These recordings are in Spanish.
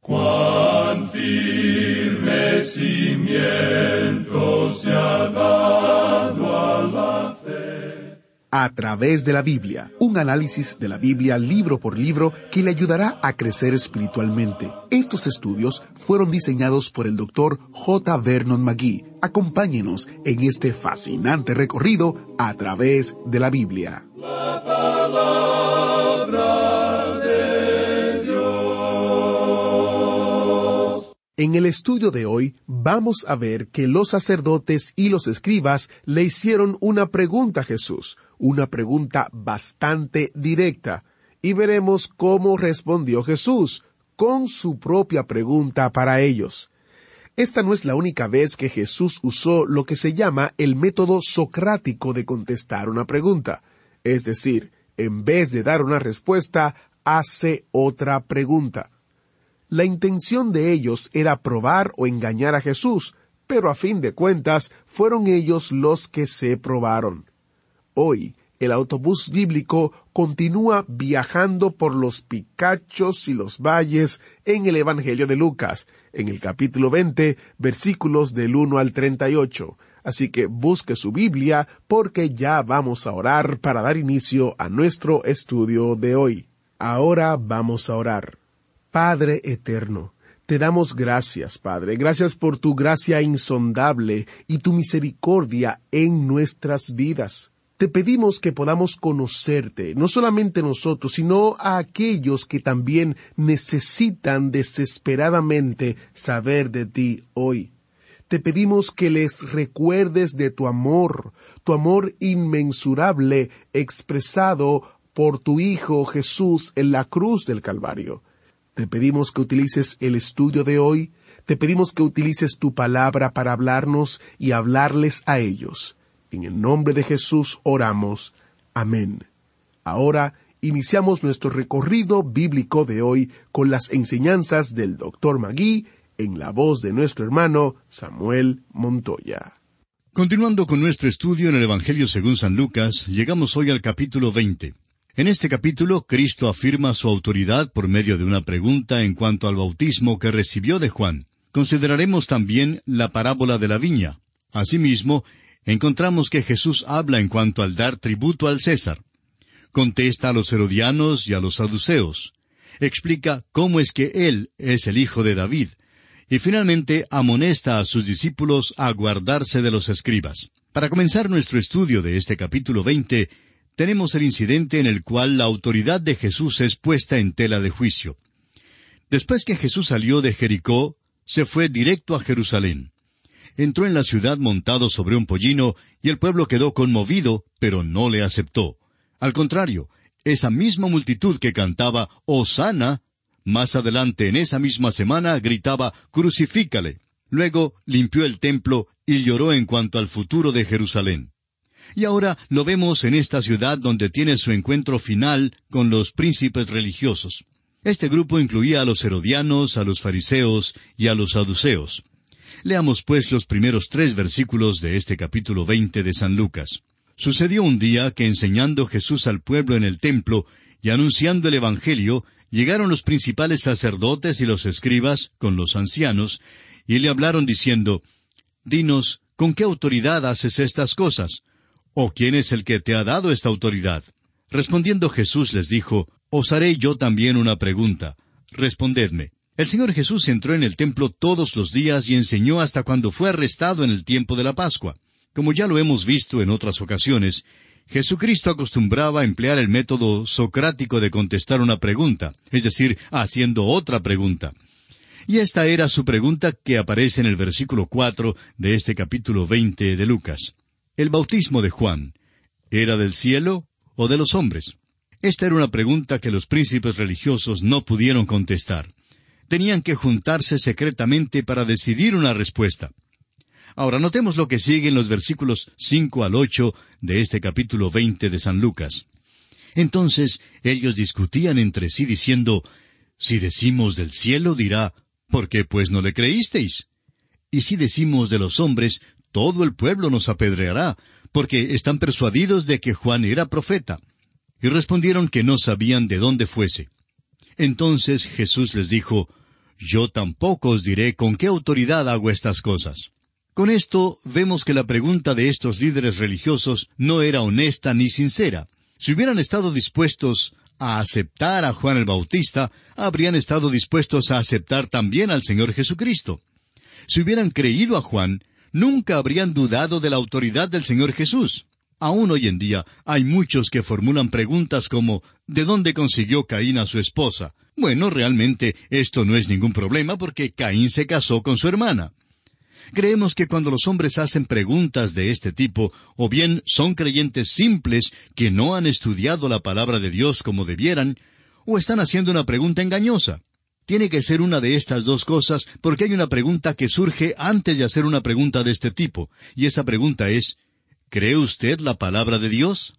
Cuán firme cimiento se ha dado a la fe. A través de la Biblia, un análisis de la Biblia libro por libro que le ayudará a crecer espiritualmente. Estos estudios fueron diseñados por el Dr. J. Vernon McGee. Acompáñenos en este fascinante recorrido a través de la Biblia. La palabra de Dios. En el estudio de hoy vamos a ver que los sacerdotes y los escribas le hicieron una pregunta a Jesús, una pregunta bastante directa, y veremos cómo respondió Jesús con su propia pregunta para ellos. Esta no es la única vez que Jesús usó lo que se llama el método socrático de contestar una pregunta, es decir, en vez de dar una respuesta, hace otra pregunta. La intención de ellos era probar o engañar a Jesús, pero a fin de cuentas fueron ellos los que se probaron. Hoy, el autobús bíblico continúa viajando por los picachos y los valles en el Evangelio de Lucas, en el capítulo 20, versículos del 1 al 38. Así que busque su Biblia porque ya vamos a orar para dar inicio a nuestro estudio de hoy. Ahora vamos a orar. Padre eterno, te damos gracias, Padre. Gracias por tu gracia insondable y tu misericordia en nuestras vidas. Te pedimos que podamos conocerte, no solamente nosotros, sino a aquellos que también necesitan desesperadamente saber de ti hoy. Te pedimos que les recuerdes de tu amor inmensurable expresado por tu Hijo Jesús en la cruz del Calvario. Te pedimos que utilices el estudio de hoy, te pedimos que utilices tu palabra para hablarnos y hablarles a ellos. En el nombre de Jesús oramos. Amén. Ahora iniciamos nuestro recorrido bíblico de hoy con las enseñanzas del Dr. McGee en la voz de nuestro hermano Samuel Montoya. Continuando con nuestro estudio en el Evangelio según San Lucas, llegamos hoy al capítulo 20. En este capítulo, Cristo afirma su autoridad por medio de una pregunta en cuanto al bautismo que recibió de Juan. Consideraremos también la parábola de la viña. Asimismo, encontramos que Jesús habla en cuanto al dar tributo al César. Contesta a los herodianos y a los saduceos. Explica cómo es que Él es el hijo de David. Y finalmente amonesta a sus discípulos a guardarse de los escribas. Para comenzar nuestro estudio de este capítulo 20, tenemos el incidente en el cual la autoridad de Jesús es puesta en tela de juicio. Después que Jesús salió de Jericó, se fue directo a Jerusalén. Entró en la ciudad montado sobre un pollino, y el pueblo quedó conmovido, pero no le aceptó. Al contrario, esa misma multitud que cantaba «Hosana», más adelante en esa misma semana gritaba «Crucifícale». Luego limpió el templo y lloró en cuanto al futuro de Jerusalén. Y ahora lo vemos en esta ciudad donde tiene su encuentro final con los príncipes religiosos. Este grupo incluía a los herodianos, a los fariseos y a los saduceos. Leamos pues los primeros 3 versículos de este capítulo 20 de San Lucas. Sucedió un día que enseñando Jesús al pueblo en el templo y anunciando el Evangelio, llegaron los principales sacerdotes y los escribas con los ancianos, y le hablaron diciendo, «Dinos, ¿con qué autoridad haces estas cosas? ¿O quién es el que te ha dado esta autoridad?» Respondiendo Jesús les dijo, «Os haré yo también una pregunta. Respondedme». El Señor Jesús entró en el templo todos los días y enseñó hasta cuando fue arrestado en el tiempo de la Pascua. Como ya lo hemos visto en otras ocasiones, Jesucristo acostumbraba a emplear el método socrático de contestar una pregunta, es decir, haciendo otra pregunta. Y esta era su pregunta que aparece en el versículo 4 de este capítulo 20 de Lucas. ¿El bautismo de Juan era del cielo o de los hombres? Esta era una pregunta que los príncipes religiosos no pudieron contestar. Tenían que juntarse secretamente para decidir una respuesta. Ahora notemos lo que sigue en los versículos 5 al 8 de este capítulo 20 de San Lucas. Entonces ellos discutían entre sí diciendo, «Si decimos del cielo, dirá, ¿por qué pues no le creísteis? Y si decimos de los hombres, todo el pueblo nos apedreará, porque están persuadidos de que Juan era profeta». Y respondieron que no sabían de dónde fuese. Entonces Jesús les dijo, yo tampoco os diré con qué autoridad hago estas cosas. Con esto vemos que la pregunta de estos líderes religiosos no era honesta ni sincera. Si hubieran estado dispuestos a aceptar a Juan el Bautista, habrían estado dispuestos a aceptar también al Señor Jesucristo. Si hubieran creído a Juan, nunca habrían dudado de la autoridad del Señor Jesús. Aún hoy en día hay muchos que formulan preguntas como ¿de dónde consiguió Caín a su esposa? Bueno, realmente esto no es ningún problema porque Caín se casó con su hermana. Creemos que cuando los hombres hacen preguntas de este tipo, o bien son creyentes simples que no han estudiado la palabra de Dios como debieran, o están haciendo una pregunta engañosa. Tiene que ser una de estas dos cosas porque hay una pregunta que surge antes de hacer una pregunta de este tipo, y esa pregunta es, ¿cree usted la palabra de Dios?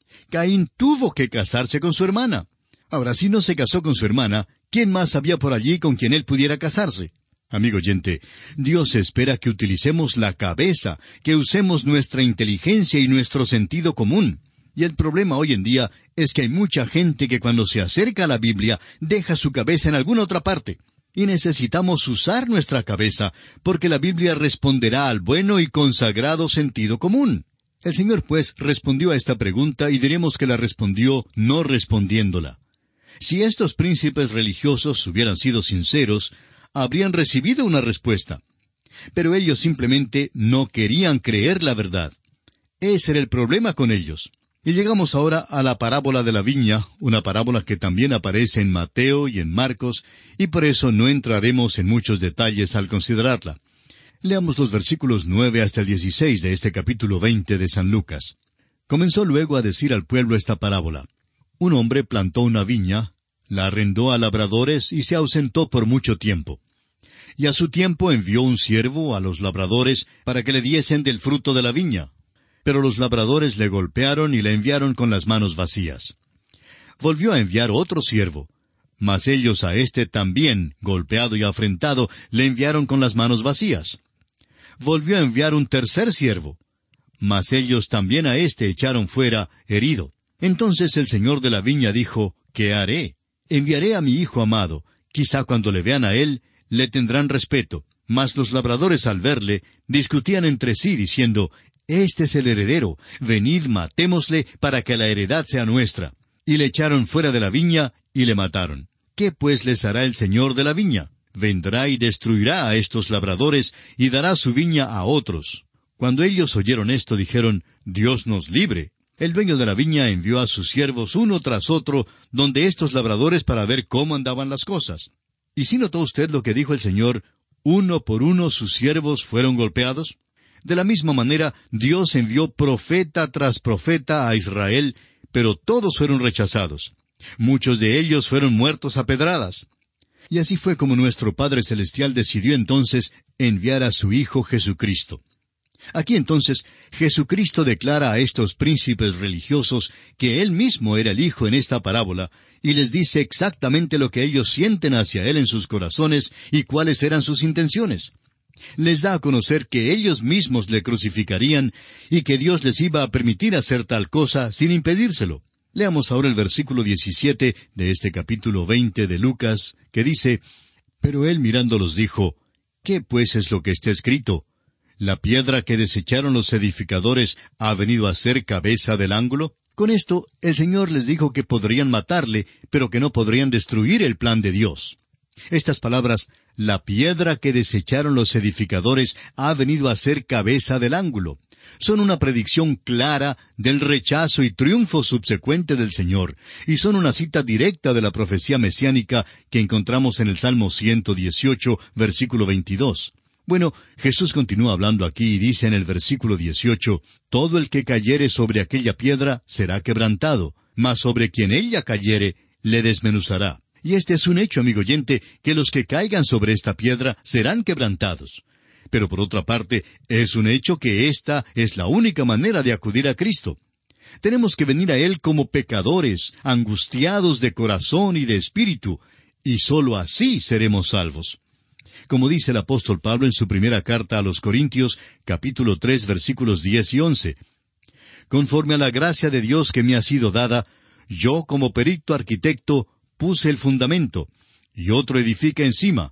Caín tuvo que casarse con su hermana. Ahora, si no se casó con su hermana, ¿quién más había por allí con quien él pudiera casarse? Amigo oyente, Dios espera que utilicemos la cabeza, que usemos nuestra inteligencia y nuestro sentido común. Y el problema hoy en día es que hay mucha gente que cuando se acerca a la Biblia deja su cabeza en alguna otra parte. Y necesitamos usar nuestra cabeza, porque la Biblia responderá al bueno y consagrado sentido común. El Señor, pues, respondió a esta pregunta y diremos que la respondió no respondiéndola. Si estos príncipes religiosos hubieran sido sinceros, habrían recibido una respuesta. Pero ellos simplemente no querían creer la verdad. Ese era el problema con ellos. Y llegamos ahora a la parábola de la viña, una parábola que también aparece en Mateo y en Marcos, y por eso no entraremos en muchos detalles al considerarla. Leamos los versículos 9 hasta el 16 de este capítulo 20 de San Lucas. Comenzó luego a decir al pueblo esta parábola. Un hombre plantó una viña, la arrendó a labradores y se ausentó por mucho tiempo. Y a su tiempo envió un siervo a los labradores para que le diesen del fruto de la viña. Pero los labradores le golpearon y le enviaron con las manos vacías. Volvió a enviar otro siervo, mas ellos a éste también, golpeado y afrentado, le enviaron con las manos vacías. Volvió a enviar un tercer siervo, mas ellos también a éste echaron fuera, herido. Entonces el señor de la viña dijo, ¿qué haré? Enviaré a mi hijo amado, quizá cuando le vean a él, le tendrán respeto. Mas los labradores al verle, discutían entre sí, diciendo, Este es el heredero, venid matémosle para que la heredad sea nuestra. Y le echaron fuera de la viña y le mataron. ¿Qué pues les hará el señor de la viña? Vendrá y destruirá a estos labradores y dará su viña a otros. Cuando ellos oyeron esto, dijeron, Dios nos libre. El dueño de la viña envió a sus siervos uno tras otro, donde estos labradores para ver cómo andaban las cosas. ¿Y si notó usted lo que dijo el Señor? ¿Uno por uno sus siervos fueron golpeados? De la misma manera, Dios envió profeta tras profeta a Israel, pero todos fueron rechazados. Muchos de ellos fueron muertos a pedradas. Y así fue como nuestro Padre Celestial decidió entonces enviar a su Hijo Jesucristo. Aquí entonces Jesucristo declara a estos príncipes religiosos que Él mismo era el Hijo en esta parábola, y les dice exactamente lo que ellos sienten hacia Él en sus corazones y cuáles eran sus intenciones. Les da a conocer que ellos mismos le crucificarían y que Dios les iba a permitir hacer tal cosa sin impedírselo. Leamos ahora el versículo 17 de este capítulo 20 de Lucas, que dice, Pero Él mirándolos dijo, ¿qué pues es lo que está escrito? ¿La piedra que desecharon los edificadores ha venido a ser cabeza del ángulo? Con esto, el Señor les dijo que podrían matarle, pero que no podrían destruir el plan de Dios. Estas palabras, la piedra que desecharon los edificadores ha venido a ser cabeza del ángulo, son una predicción clara del rechazo y triunfo subsecuente del Señor, y son una cita directa de la profecía mesiánica que encontramos en el Salmo 118, versículo 22. Bueno, Jesús continúa hablando aquí y dice en el versículo 18, Todo el que cayere sobre aquella piedra será quebrantado, mas sobre quien ella cayere, le desmenuzará. Y este es un hecho, amigo oyente, que los que caigan sobre esta piedra serán quebrantados. Pero por otra parte, es un hecho que esta es la única manera de acudir a Cristo. Tenemos que venir a Él como pecadores, angustiados de corazón y de espíritu, y sólo así seremos salvos. Como dice el apóstol Pablo en su primera carta a los Corintios, capítulo 3, versículos 10 y 11. Conforme a la gracia de Dios que me ha sido dada, yo como perito arquitecto puse el fundamento, y otro edifica encima.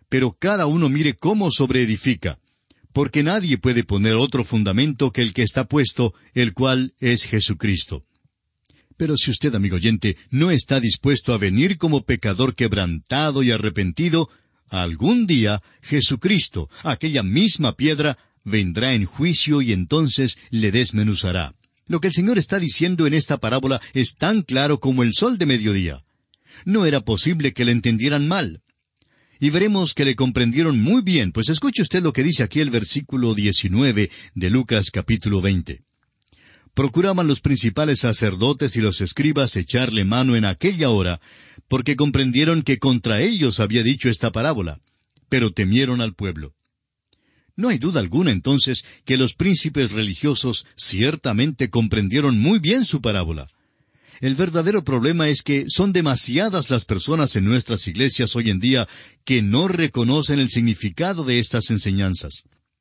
pero cada uno mire cómo sobreedifica, porque nadie puede poner otro fundamento que el que está puesto, el cual es Jesucristo. Pero si usted, amigo oyente, no está dispuesto a venir como pecador quebrantado y arrepentido, algún día Jesucristo, aquella misma piedra, vendrá en juicio y entonces le desmenuzará. Lo que el Señor está diciendo en esta parábola es tan claro como el sol de mediodía. No era posible que le entendieran mal. Y veremos que le comprendieron muy bien, pues escuche usted lo que dice aquí el versículo 19 de Lucas capítulo 20. Procuraban los principales sacerdotes y los escribas echarle mano en aquella hora, porque comprendieron que contra ellos había dicho esta parábola, pero temieron al pueblo. No hay duda alguna entonces que los príncipes religiosos ciertamente comprendieron muy bien su parábola. El verdadero problema es que son demasiadas las personas en nuestras iglesias hoy en día que no reconocen el significado de estas enseñanzas.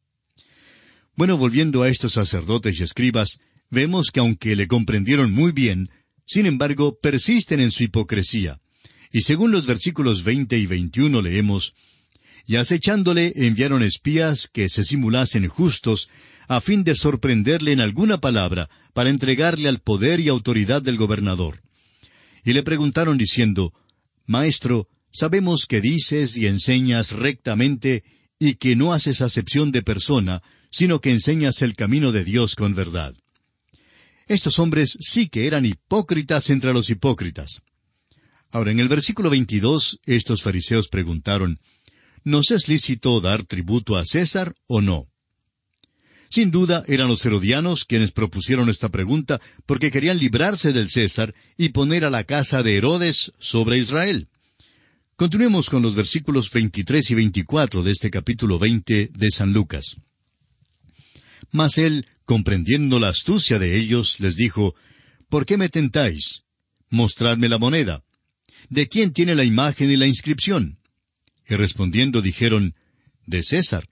Bueno, volviendo a estos sacerdotes y escribas, vemos que aunque le comprendieron muy bien, sin embargo persisten en su hipocresía. Y según los versículos 20 y 21 leemos, «Y acechándole enviaron espías que se simulasen justos, a fin de sorprenderle en alguna palabra, para entregarle al poder y autoridad del gobernador. Y le preguntaron diciendo, Maestro, sabemos que dices y enseñas rectamente, y que no haces acepción de persona, sino que enseñas el camino de Dios con verdad». Estos hombres sí que eran hipócritas entre los hipócritas. Ahora, en el versículo 22, estos fariseos preguntaron, ¿nos es lícito dar tributo a César o no? Sin duda eran los herodianos quienes propusieron esta pregunta porque querían librarse del César y poner a la casa de Herodes sobre Israel. Continuemos con los versículos 23 y 24 de este capítulo 20 de San Lucas. Mas él, comprendiendo la astucia de ellos, les dijo, ¿por qué me tentáis? Mostradme la moneda. ¿De quién tiene la imagen y la inscripción? Y respondiendo dijeron, de César.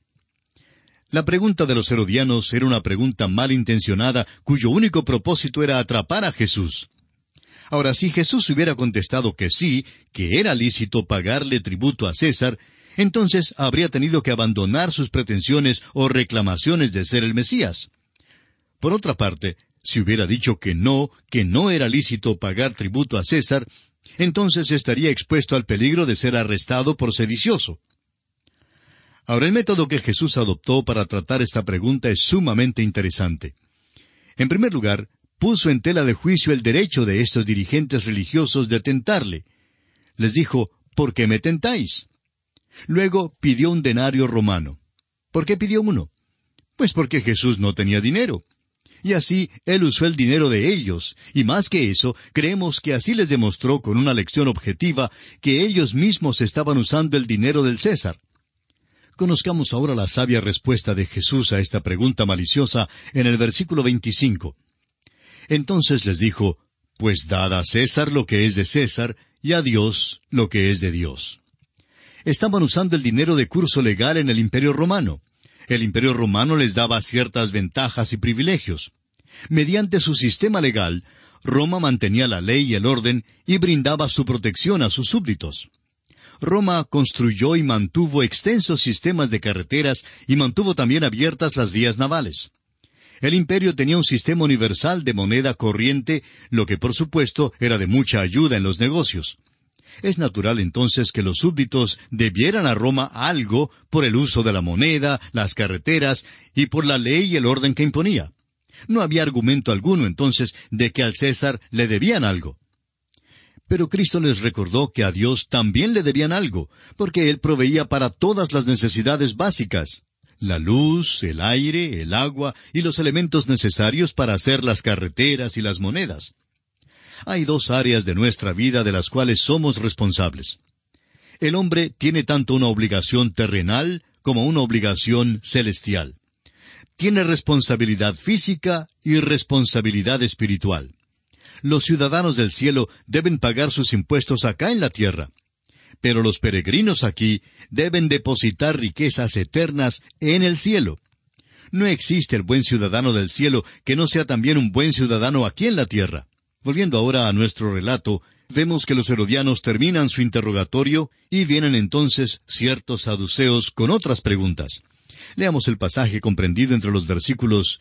La pregunta de los herodianos era una pregunta malintencionada, cuyo único propósito era atrapar a Jesús. Ahora, si Jesús hubiera contestado que sí, que era lícito pagarle tributo a César, entonces habría tenido que abandonar sus pretensiones o reclamaciones de ser el Mesías. Por otra parte, si hubiera dicho que no era lícito pagar tributo a César, entonces estaría expuesto al peligro de ser arrestado por sedicioso. Ahora, el método que Jesús adoptó para tratar esta pregunta es sumamente interesante. En primer lugar, puso en tela de juicio el derecho de estos dirigentes religiosos de tentarle. Les dijo, ¿por qué me tentáis? Luego pidió un denario romano. ¿Por qué pidió uno? Pues porque Jesús no tenía dinero. Y así él usó el dinero de ellos, y más que eso, creemos que así les demostró con una lección objetiva que ellos mismos estaban usando el dinero del César. Conozcamos ahora la sabia respuesta de Jesús a esta pregunta maliciosa en el versículo 25. Entonces les dijo, pues dad a César lo que es de César, y a Dios lo que es de Dios. Estaban usando el dinero de curso legal en el Imperio Romano. El Imperio Romano les daba ciertas ventajas y privilegios. Mediante su sistema legal, Roma mantenía la ley y el orden y brindaba su protección a sus súbditos. Roma construyó y mantuvo extensos sistemas de carreteras y mantuvo también abiertas las vías navales. El imperio tenía un sistema universal de moneda corriente, lo que por supuesto era de mucha ayuda en los negocios. Es natural entonces que los súbditos debieran a Roma algo por el uso de la moneda, las carreteras y por la ley y el orden que imponía. No había argumento alguno entonces de que al César le debían algo. Pero Cristo les recordó que a Dios también le debían algo, porque Él proveía para todas las necesidades básicas: la luz, el aire, el agua y los elementos necesarios para hacer las carreteras y las monedas. Hay dos áreas de nuestra vida de las cuales somos responsables. El hombre tiene tanto una obligación terrenal como una obligación celestial. Tiene responsabilidad física y responsabilidad espiritual. Los ciudadanos del cielo deben pagar sus impuestos acá en la tierra. Pero los peregrinos aquí deben depositar riquezas eternas en el cielo. No existe el buen ciudadano del cielo que no sea también un buen ciudadano aquí en la tierra. Volviendo ahora a nuestro relato, vemos que los herodianos terminan su interrogatorio y vienen entonces ciertos saduceos con otras preguntas. Leamos el pasaje comprendido entre los versículos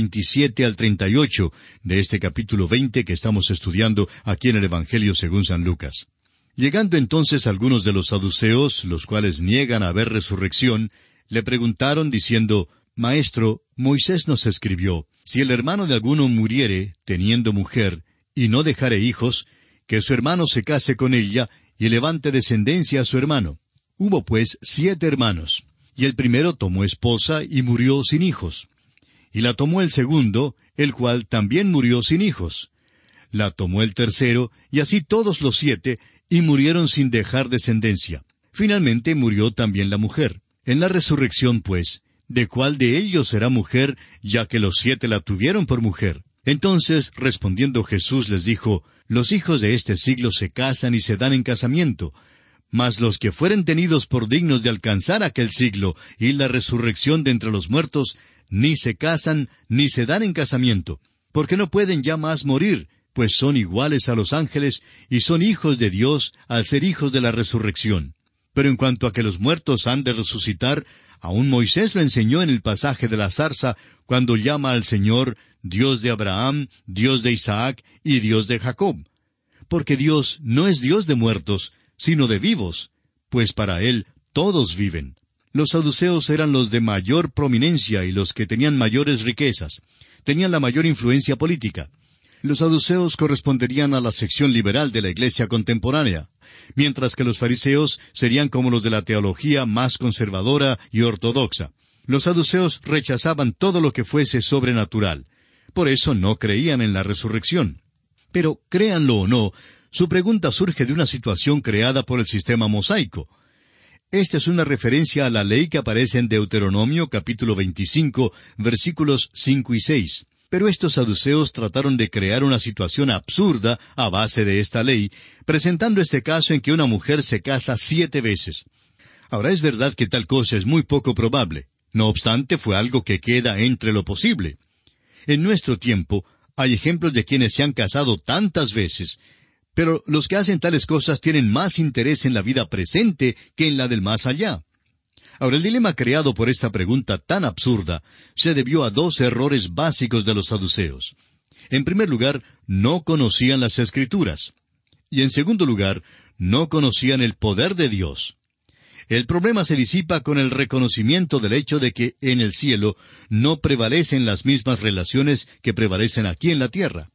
27 al 38 de este capítulo 20 que estamos estudiando aquí en el Evangelio según San Lucas. Llegando entonces algunos de los saduceos, los cuales niegan haber resurrección, le preguntaron diciendo, Maestro, Moisés nos escribió, si el hermano de alguno muriere, teniendo mujer, y no dejare hijos, que su hermano se case con ella, y levante descendencia a su hermano. Hubo pues 7 hermanos, y el primero tomó esposa y murió sin hijos. Y la tomó el segundo, el cual también murió sin hijos. La tomó el tercero, y así todos los 7, y murieron sin dejar descendencia. Finalmente murió también la mujer. En la resurrección, pues, ¿de cuál de ellos será mujer, ya que los 7 la tuvieron por mujer? Entonces, respondiendo Jesús, les dijo, Los hijos de este siglo se casan y se dan en casamiento, mas los que fueren tenidos por dignos de alcanzar aquel siglo y la resurrección de entre los muertos, ni se casan ni se dan en casamiento, porque no pueden ya más morir, pues son iguales a los ángeles y son hijos de Dios al ser hijos de la resurrección. Pero en cuanto a que los muertos han de resucitar, aún Moisés lo enseñó en el pasaje de la zarza, cuando llama al Señor Dios de Abraham, Dios de Isaac y Dios de Jacob. Porque Dios no es Dios de muertos, sino de vivos, pues para Él todos viven. Los saduceos eran los de mayor prominencia y los que tenían mayores riquezas. Tenían la mayor influencia política. Los saduceos corresponderían a la sección liberal de la Iglesia contemporánea, mientras que los fariseos serían como los de la teología más conservadora y ortodoxa. Los saduceos rechazaban todo lo que fuese sobrenatural. Por eso no creían en la resurrección. Pero, créanlo o no, su pregunta surge de una situación creada por el sistema mosaico. Esta es una referencia a la ley que aparece en Deuteronomio capítulo 25, versículos 5 y 6. Pero estos saduceos trataron de crear una situación absurda a base de esta ley, presentando este caso en que una mujer se casa 7 veces. Ahora, es verdad que tal cosa es muy poco probable. No obstante, fue algo que queda entre lo posible. En nuestro tiempo, hay ejemplos de quienes se han casado tantas veces, pero los que hacen tales cosas tienen más interés en la vida presente que en la del más allá. Ahora, el dilema creado por esta pregunta tan absurda se debió a 2 errores básicos de los saduceos. En primer lugar, no conocían las Escrituras. Y en segundo lugar, no conocían el poder de Dios. El problema se disipa con el reconocimiento del hecho de que en el cielo no prevalecen las mismas relaciones que prevalecen aquí en la tierra.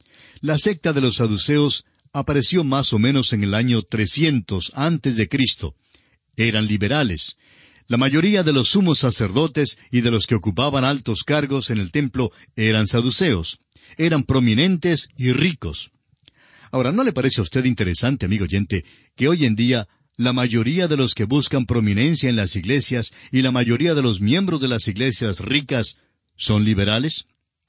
La secta de los saduceos apareció más o menos en el año 300 antes de Cristo. Eran liberales. La mayoría de los sumos sacerdotes y de los que ocupaban altos cargos en el templo eran saduceos. Eran prominentes y ricos. Ahora, ¿no le parece a usted interesante, amigo oyente, que hoy en día la mayoría de los que buscan prominencia en las iglesias y la mayoría de los miembros de las iglesias ricas son liberales?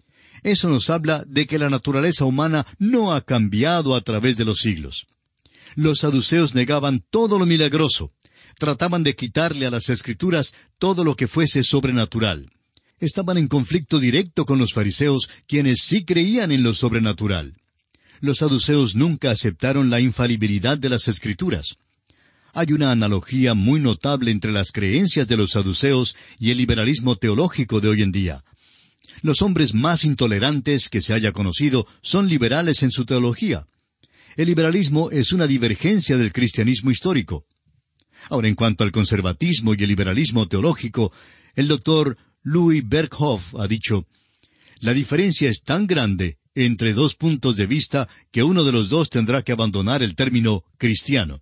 Eso nos habla de que la naturaleza humana no ha cambiado a través de los siglos. Los saduceos negaban todo lo milagroso. Trataban de quitarle a las Escrituras todo lo que fuese sobrenatural. Estaban en conflicto directo con los fariseos, quienes sí creían en lo sobrenatural. Los saduceos nunca aceptaron la infalibilidad de las Escrituras. Hay una analogía muy notable entre las creencias de los saduceos y el liberalismo teológico de hoy en día. Los hombres más intolerantes que se haya conocido son liberales en su teología. El liberalismo es una divergencia del cristianismo histórico. Ahora, en cuanto al conservatismo y el liberalismo teológico, el doctor Louis Berkhoff ha dicho, la diferencia es tan grande entre 2 puntos de vista que uno de los 2 tendrá que abandonar el término cristiano.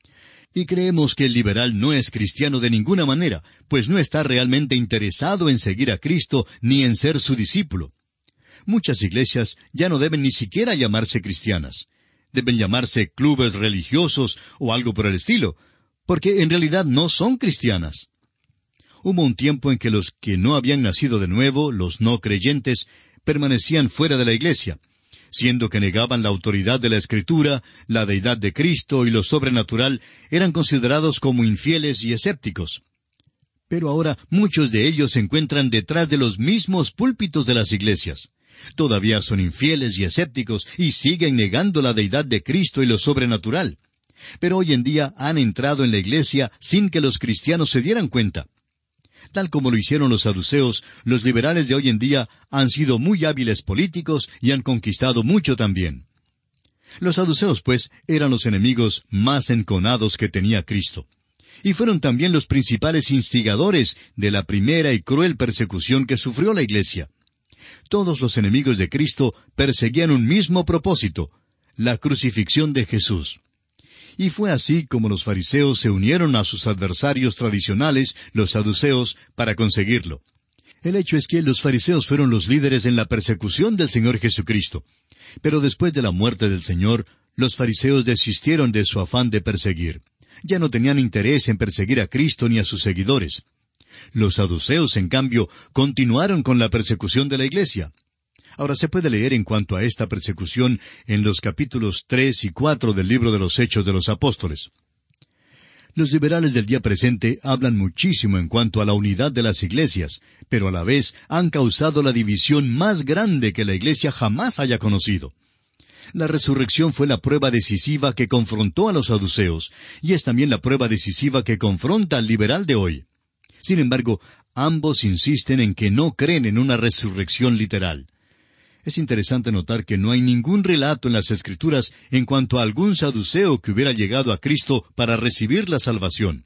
Y creemos que el liberal no es cristiano de ninguna manera, pues no está realmente interesado en seguir a Cristo ni en ser su discípulo. Muchas iglesias ya no deben ni siquiera llamarse cristianas. Deben llamarse clubes religiosos o algo por el estilo, porque en realidad no son cristianas. Hubo un tiempo en que los que no habían nacido de nuevo, los no creyentes, permanecían fuera de la iglesia, siendo que negaban la autoridad de la Escritura, la deidad de Cristo y lo sobrenatural, eran considerados como infieles y escépticos. Pero ahora muchos de ellos se encuentran detrás de los mismos púlpitos de las iglesias. Todavía son infieles y escépticos y siguen negando la deidad de Cristo y lo sobrenatural. Pero hoy en día han entrado en la iglesia sin que los cristianos se dieran cuenta. Tal como lo hicieron los saduceos, los liberales de hoy en día han sido muy hábiles políticos y han conquistado mucho también. Los saduceos, pues, eran los enemigos más enconados que tenía Cristo. Y fueron también los principales instigadores de la primera y cruel persecución que sufrió la iglesia. Todos los enemigos de Cristo perseguían un mismo propósito, la crucifixión de Jesús. Y fue así como los fariseos se unieron a sus adversarios tradicionales, los saduceos, para conseguirlo. El hecho es que los fariseos fueron los líderes en la persecución del Señor Jesucristo. Pero después de la muerte del Señor, los fariseos desistieron de su afán de perseguir. Ya no tenían interés en perseguir a Cristo ni a sus seguidores. Los saduceos, en cambio, continuaron con la persecución de la iglesia. Ahora se puede leer en cuanto a esta persecución en los capítulos 3 y 4 del libro de los Hechos de los Apóstoles. Los liberales del día presente hablan muchísimo en cuanto a la unidad de las iglesias, pero a la vez han causado la división más grande que la iglesia jamás haya conocido. La resurrección fue la prueba decisiva que confrontó a los saduceos, y es también la prueba decisiva que confronta al liberal de hoy. Sin embargo, ambos insisten en que no creen en una resurrección literal. Es interesante notar que no hay ningún relato en las Escrituras en cuanto a algún saduceo que hubiera llegado a Cristo para recibir la salvación.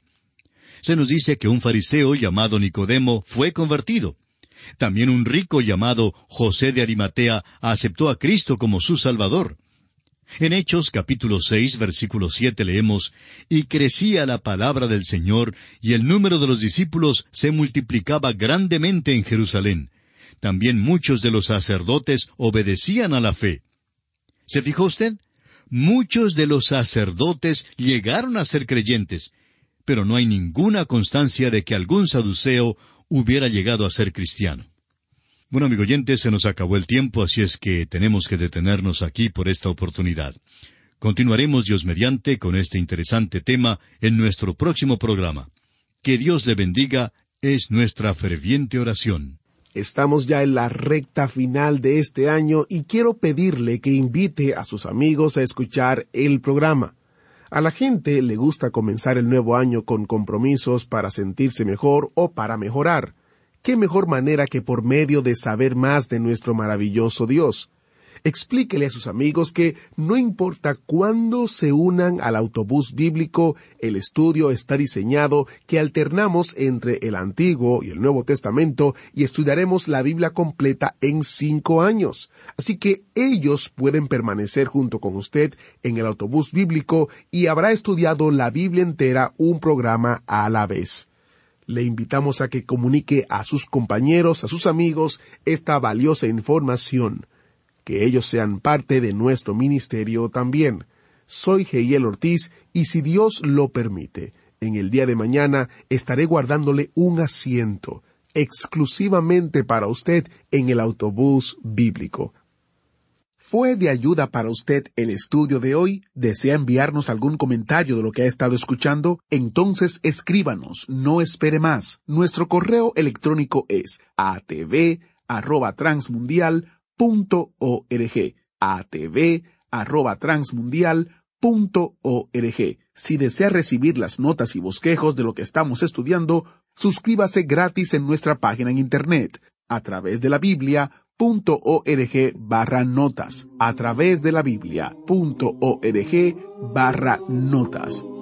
Se nos dice que un fariseo llamado Nicodemo fue convertido. También un rico llamado José de Arimatea aceptó a Cristo como su Salvador. En Hechos capítulo 6, versículo 7 leemos, «Y crecía la palabra del Señor, y el número de los discípulos se multiplicaba grandemente en Jerusalén. También muchos de los sacerdotes obedecían a la fe». ¿Se fijó usted? Muchos de los sacerdotes llegaron a ser creyentes, pero no hay ninguna constancia de que algún saduceo hubiera llegado a ser cristiano. Bueno, amigo oyente, se nos acabó el tiempo, así es que tenemos que detenernos aquí por esta oportunidad. Continuaremos, Dios mediante, con este interesante tema en nuestro próximo programa. Que Dios le bendiga, es nuestra ferviente oración. Estamos ya en la recta final de este año y quiero pedirle que invite a sus amigos a escuchar el programa. A la gente le gusta comenzar el nuevo año con compromisos para sentirse mejor o para mejorar. ¿Qué mejor manera que por medio de saber más de nuestro maravilloso Dios? Explíquele a sus amigos que no importa cuándo se unan al autobús bíblico, el estudio está diseñado que alternamos entre el Antiguo y el Nuevo Testamento y estudiaremos la Biblia completa en 5 años. Así que ellos pueden permanecer junto con usted en el autobús bíblico y habrá estudiado la Biblia entera un programa a la vez. Le invitamos a que comunique a sus compañeros, a sus amigos, esta valiosa información. Que ellos sean parte de nuestro ministerio también. Soy Heiel Ortiz y si Dios lo permite, en el día de mañana estaré guardándole un asiento exclusivamente para usted en el autobús bíblico. ¿Fue de ayuda para usted el estudio de hoy? ¿Desea enviarnos algún comentario de lo que ha estado escuchando? Entonces escríbanos, no espere más. Nuestro correo electrónico es atv@transmundial.org, atv@transmundial.org. Si desea recibir las notas y bosquejos de lo que estamos estudiando, suscríbase gratis en nuestra página en internet, a través de la Biblia.org/notas, a través de la Biblia.org/notas.